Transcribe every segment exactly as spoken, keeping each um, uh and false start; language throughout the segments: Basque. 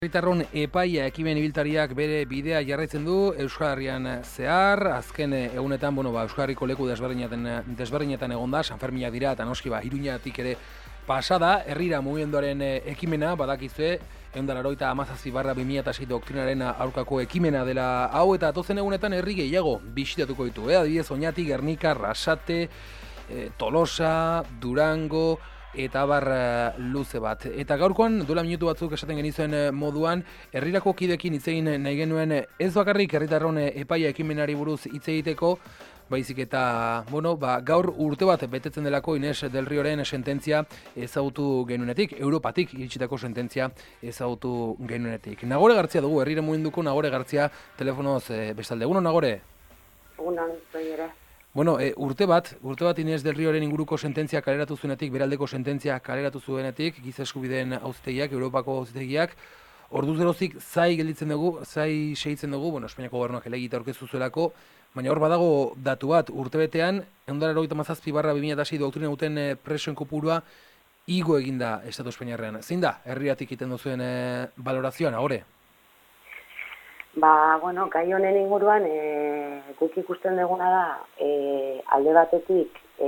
Herritarron epaia ekimen ibiltariak bere bidea jarraitzen du Euskal Herrian zehar. Azken egunetan, bueno, ba, Euskal Herriko leku desberdinetan, desberdinetan egon da, Sanferminak dira, eta noski ba, Iruñatik ere pasada, herrira mugimenduaren ekimena, badakizue, ehun eta laurogeita hamazazpi barra bi mila sei doktrinaren aurkako ekimena dela hau, eta datozen egunetan herri gehiago bisitatuko ditu, eh? Adibidez, Oñati, Gernika, Arrasate, eh, Tolosa, Durango, eta bar luze bat. Eta gaurkoan, duela minutu batzuk esaten genizuen moduan, herrirako kidekin hitz egin nahi genuen ez bakarrik herritarron epaia ekimenari buruz hitz egiteko, baizik eta, bueno, ba, gaur urte bat betetzen delako Ines del Rioren sententzia ezagutu genuenetik, Europatik iritsitako sententzia ezagutu genuenetik. Nagore Gartzia dugu, herrire muginduko Nagore Gartzia telefonoz e, bestalde. Egunon, Nagore? Egunon, ere. Bueno, e, urte bat, urte bat Ines del Rioren inguruko sententzia kaleratu zuenetik, beraldeko sententzia kaleratu zuenetik, giza eskubideen auzitegiak, Europako auzitegiak, orduz geroztik zai gelditzen dugu, zai segitzen dugu, bueno, Espainiako gobernuak helegite aurkeztu zuelako, baina hor badago datu bat, urtebetean, ehun eta laurogeita hamazazpi barra bi mila sei doktrina duten presoen kopurua igo eginda Estatu Espainiarrean. Zein da, herriatik egiten duzuen e, balorazioan, ahore? Ba, bueno, gai honen inguruan, e, guk ikusten duguna da, e, alde batetik, e,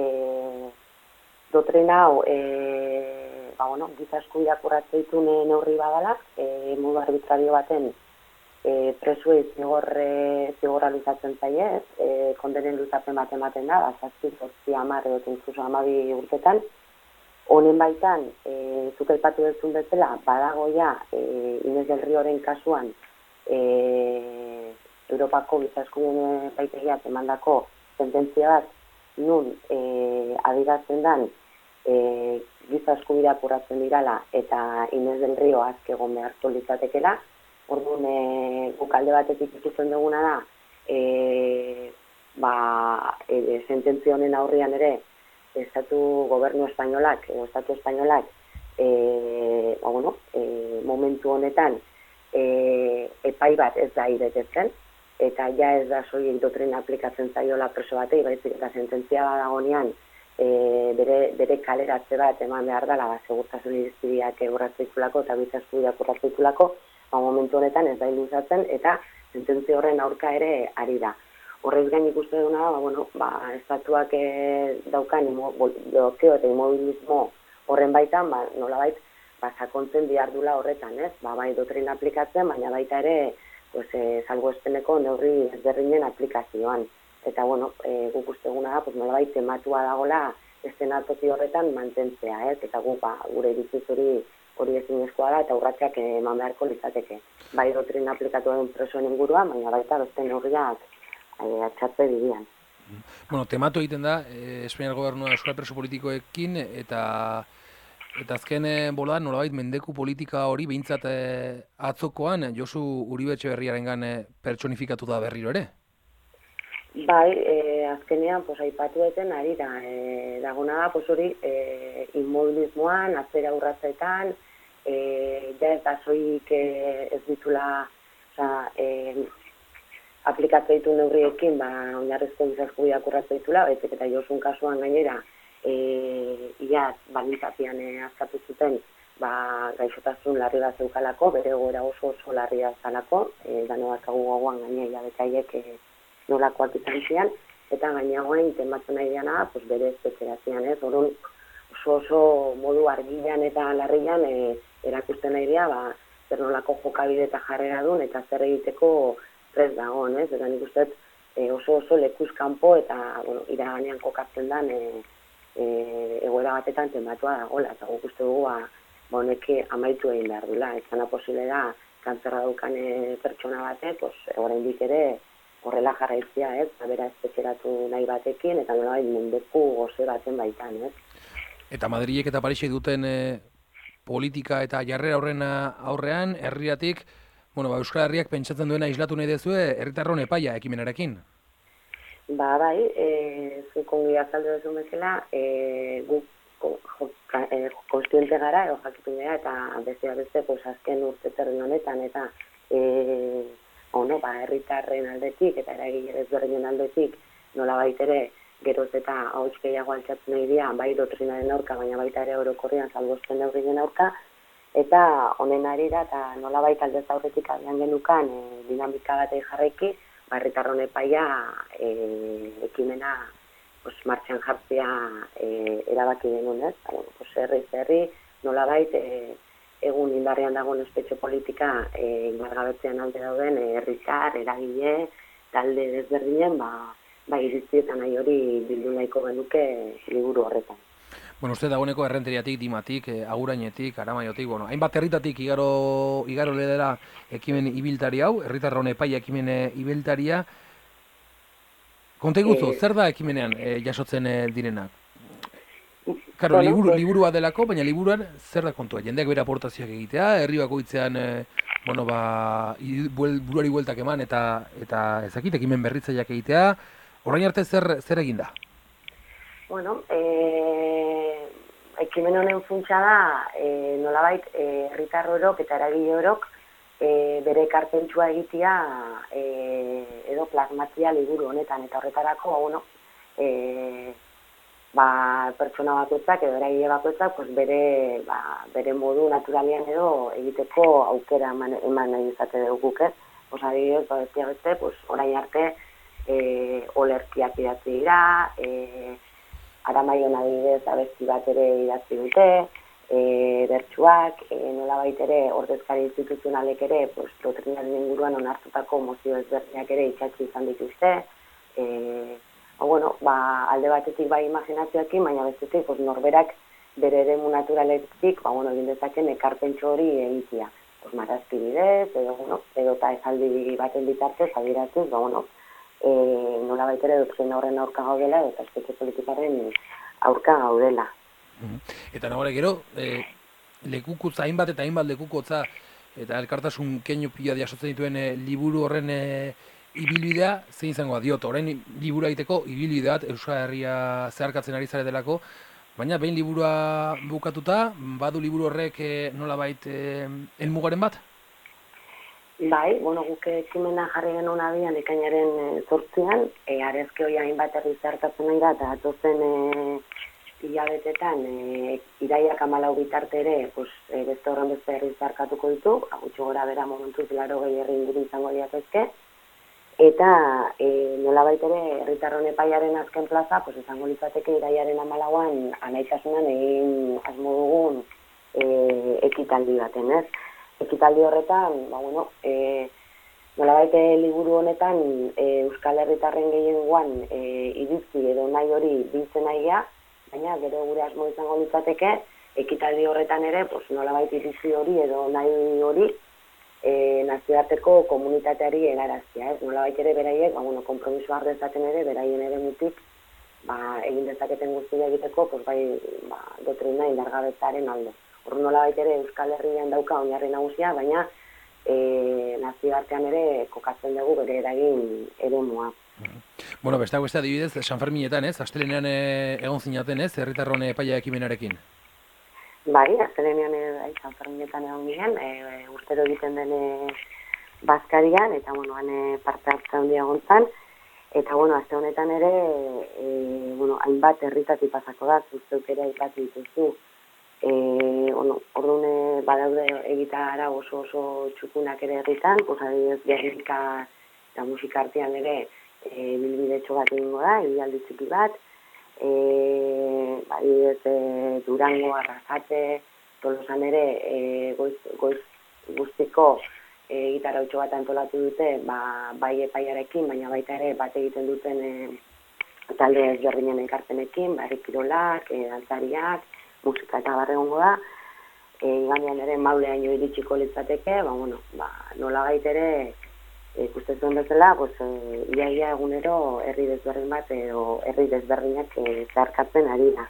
dotrina hau, e, ba, bueno, giza eskubideak urratzen dituen neurri badalak, e, modu arbitrario baten, e, presuei zigorre, zigorra luzatzen zaiez, e, kondenen luzapen bat ematen da, zazpi, zortzi, hamar, edo inkluso hamabi urtetan. Honen baitan, e, zuk aipatu duzun bezala, badago ja, e, Ines del Rioren kasuan, E, Europako giza eskubideen epaitegiak emandako sententzia bat nun e, adierazten dan e, giza eskubideak urratzen dirala eta Ines del Rio azke egon beharko litzatekela. Orduan e, guk alde batetik ikusten duguna da e, ba, e, sententzia honen aurrian ere estatu gobernu espainolak edo estatu espainolak e, ba, bueno, e, momentu honetan E, epai bat ez da iretetzen, eta ja ez da soilik dotrina aplikatzen zaiola preso batei, baizik eta sententzia badagonean e, bere, bere kaleratze bat eman behar dela, ba, segurtasun irizpideak urratzeitulako eta giza eskubideak urratzeitulako, ba, momentu honetan ez da iluzatzen, eta sententzia horren aurka ere ari da. Horrez gain ikuste duna, ba, bueno, ba, estatuak e, daukan blokeo eta immobilismo horren baitan, ba, nolabait, ba, sakontzen bihardula horretan, ez? Ba, bai dotrina aplikatzen, baina baita ere pues, e, salbuespeneko neurri ezberdinen aplikazioan. Eta, bueno, e, guk usteguna da, pues, nolabait tematua dagola eszenatoki horretan mantentzea, ez? Eta guk, ba, gure iritziz hori hori ezinezkoa da, eta urratsak eman beharko litzateke. Bai dotrina aplikatu den presoen inguruan, baina baita beste neurriak e, atxatze bidean. Bueno, tematu egiten da, e, Espainiar gobernua euskal preso politikoekin, eta Eta azken bola, nolabait mendeku politika hori behintzat eh, atzokoan Josu Uribe Etxeberriarengan eh, pertsonifikatu da berriro ere? Bai, eh, azkenean pues, aipatu eten ari da. Eh, dagona da, pues, hori eh, inmobilismoan, atzera urratzetan, eh, ja ez da zoik eh, ez ditula oza, eh, aplikatu ditu neurriekin, ba, oinarrizko giza eskubideak urratzen ditula, baizik eta Josun kasuan gainera, E, ia balintzapian e, azkatu zuten ba, gaixotasun larri bat zeukalako, bere goera oso oso larria zalako, e, dano dakagu gauan gainea bekaiek e, nolakoak izan zian, eta gaineagoen tematzen nahi diana, pues, bere espetxerazian, ez, orun oso oso modu argilan eta larrian e, erakusten nahi dira, ba, zer nolako jokabide eta jarrera duen, eta zer egiteko prest dagoen, ez, eta nik uste e, oso oso lekuz kanpo eta bueno, iraganean kokatzen dan, e, E, egoera batetan tematua dagoela, eta guk uste dugu honeke amaitu egin behar dula. Ezana posible da, kantzerra daukan e, pertsona batek, pues, oraindik ere horrela jarraitzea, ez, bera espetxeratu nahi batekin, eta nolabait mundeku goze baten baitan, ez. Eta Madrilek eta Parisek duten e, politika eta jarrera horren aurrean, herriatik, bueno, ba, Euskal Herriak pentsatzen duena islatu nahi dezue, herritarron epaia ekimenarekin. Ba, bai, e, zukongi azaldu duzun bezala, e, guk e, konstiente gara, edo jakitu gara, eta bestea beste, pues, azken urte zerri honetan, eta e, ono, ba, herritarren aldetik, eta eragile ezberdinen aldetik, nola baitere, geroz eta hauts gehiago altxatzen nahi dira, bai doktrinaren aurka, baina baita ere orokorrian salbuespen neurrien aurka, eta honen arira eta nolabait aldez aurretik abian genukan e, dinamika batei jarraiki, ba, herritarron epaia e, ekimena pues, martxan jartzea e, erabaki genuen, ez? Bueno, pues, herri herri nolabait e, egun indarrean dagoen espetxe politika e, indargabetzean alde dauden herritar, eragile, talde desberdinen, ba, ba iriztietan nahi hori bildu nahiko genuke liburu horretan. Bueno, uste dagoeneko errenteriatik, dimatik, eh, agurainetik, aramaiotik, bueno, hainbat herritatik igaro, igaro ledera ekimen ibiltari hau, herritarron epaia ekimen ibiltaria. Konta iguzu, E, zer da ekimenean eh, jasotzen eh, direnak? Karo, bueno, liburu, pues, liburua delako, baina liburuan zer da kontua? Jendeak bere aportazioak egitea, herri bakoitzean eh, bueno, ba, i- buel, buruari bueltak eman eta eta ezakit, ekimen berritzaileak egitea. Orain arte zer zer egin da? bueno, e, ekimen honen funtsa da, e, nolabait, e, herritar orok eta eragile orok e, bere ekarpentsua egitea e, edo plasmatzia liburu honetan, eta horretarako, bueno, e, ba, pertsona bakoitzak edo eragile bakoitzak pues bere, ba, bere modu naturalian edo egiteko aukera eman, eman nahi izate dugu guk, ez? Pues adibidez, ba, bestia beste, pues orain arte e, olerkiak idatzi dira, e, Aramaion adibidez abesti bat ere idatzi dute, e, bertsuak, e, nolabait ere ordezkari instituzionalek ere pues, doktrinaren inguruan onartutako mozio ezberdinak ere itxatzi izan dituzte, e, o, bueno, ba, alde batetik bai imaginazioekin, baina bestetik pues, norberak bere eremu naturaletik ba, bueno, egin dezaken ekarpentxo hori egitea. Pues, marazki bidez, edo, bueno, edo eta esaldi baten bitartez, adieratuz, ba, bueno, E, nola baitere doktrina horren aurka gaudela eta espetxe politikaren aurka gaudela. Eta nagore gero, e, lekukutza, hainbat eta hainbat lekukotza eta elkartasun keinu pila jasotzen dituen e, liburu horren e, ibilbidea, zein izango da, diot, orain liburu egiteko ibilbidea Euskal Herria zeharkatzen ari zaretelako, baina behin liburua bukatuta, badu liburu horrek e, nolabait e, helmugaren bat? Bai, bueno, guk ekimena jarri genuen abian ekainaren e, zortzian, e, arezke hori hainbat herri zeharkatzen nahi da, eta atozen e, hilabetetan, e, iraiak amalau bitarte ere, pues, e, beste horren beste herri zeharkatuko ditu, gutxi gora bera momentuz laro gehi herri inguru izango diatezke, eta e, nolabait ere herritarron epaiaren azken plaza, pues, izango litzateke iraiaren amalauan anaitasunan egin asmo dugun e, ekitaldi baten, ez? Ekitaldi horretan, ba, bueno, e, nolabait liburu honetan e, Euskal Herritarren gehiengoan e, iritzi edo nahi hori biltzen nahia, baina gero gure asmo izango litzateke, ekitaldi horretan ere, pues, nolabait iritzi hori edo nahi hori e, nazioarteko komunitateari helaraztia, ez? Nolabait ere beraiek, ba, bueno, konpromiso har dezaten ere, beraien ere mutik, ba, egin dezaketen guztia egiteko, pues, bai, ba, doktrina indargabetzaren alde. Hor nolabait ere Euskal Herrian dauka oinarri nagusia, baina e, nazioartean ere kokatzen dugu bere eragin eremua. Bueno, besteak beste adibidez, San Ferminetan, ez? Astelenean e, egon zinaten, ez? Herritarron epaia ekimenarekin. Bai, astelenean e, bai, San Ferminetan egon ginen, e, urtero egiten den e, Baskarian, eta bueno, han e, parte hartza handia gontzan, eta bueno, aste honetan ere, e, bueno, hainbat herritatik pasako da, zuzteuk ere aipatu dituzu. E, bueno, orduan badaude egitara oso oso txukunak ere herritan, pues adibidez Gernika eta musika artean ere e, bilbidetxo bat egingo da, ibilaldi txiki bat, e, adibidez e, Durango, Arrasate, Tolosan ere e, goiz, goiz guztiko e, gitarautxo bat antolatu dute, ba, bai epaiarekin, baina baita ere bat egiten duten e, talde ezberdinen elkartenekin, ba, kirolak, e, dantzariak, musika eta barregongo da, e, igandean ere mauleaino iritsiko litzateke, ba, bueno, ba, nola gaitere, ikusten zuen bezala, pues, e, ia, ia egunero herri desberdin bat, edo herri desberdinak e, zeharkatzen ari da.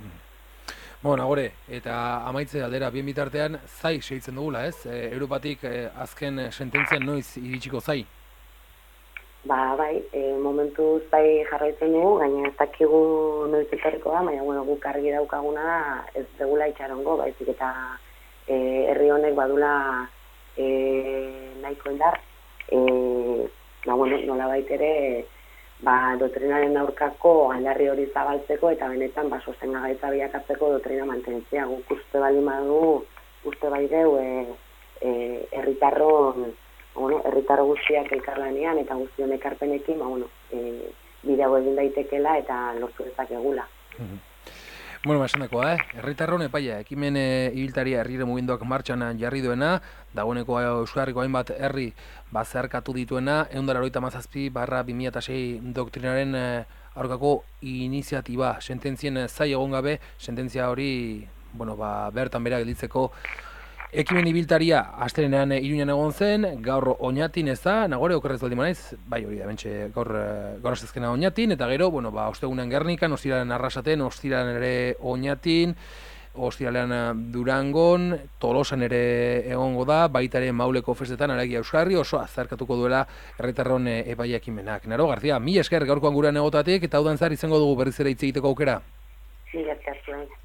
Bueno, nagore, eta amaitze aldera bien bitartean, zai segitzen dugula, ez? E, Europatik e, azken sententzian noiz iritsiko zai? Ba, bai, e, momentuz bai jarraitzen dugu, gaina ez dakigu noiz etorriko da, baina bueno, guk argi daukaguna da ez degula itxarongo, baizik eta e, herri honek badula e, nahiko indar, e, ba, bueno, nola baitere, ba, doktrinaren aurkako aldarri hori zabaltzeko eta benetan ba, sostengagaitza bilakatzeko doktrina mantentzea. Guk uste bali badugu uste bai deu, e, e, herritarron, bueno, herritarro guztiak elkarlanean eta guztion ekarpenekin, ba, bueno, e, bidea egin daitekela eta lortu dezakegula. Mhm. Bueno, ba, esan dakoa, eh? Herritarron epaia, ekimen e, ibiltaria herrire mugimenduak martxan jarri duena, dagoeneko Euskal Herriko hainbat herri bazerkatu dituena, ehun eta laurogeita hamazazpi barra bi mila sei doktrinaren e, aurkako iniziatiba, sententzien zai egon gabe, sententzia hori, bueno, ba, bertan bera gelditzeko ekimen ibiltaria astelehenean Iruñan egon zen, gaur Oñatin ez da, nagore okerrez baldin manaiz, bai hori da, bentxe gaur, gaur astezkena Oñatin, eta gero, bueno, ba, ostegunean Gernikan, ostiralean Arrasaten, ostiralean ere Oñatin, ostiralean Durangon, Tolosan ere egongo da, baita ere Mauleko festetan, Aragia Euskarri, oso azarkatuko duela herritarron epaia ekimenak. Naro, Garzia, mi esker gaurkoan gurean egotatik, eta haudan zar izango dugu berriz ere hitz egiteko aukera. Sí, gracias.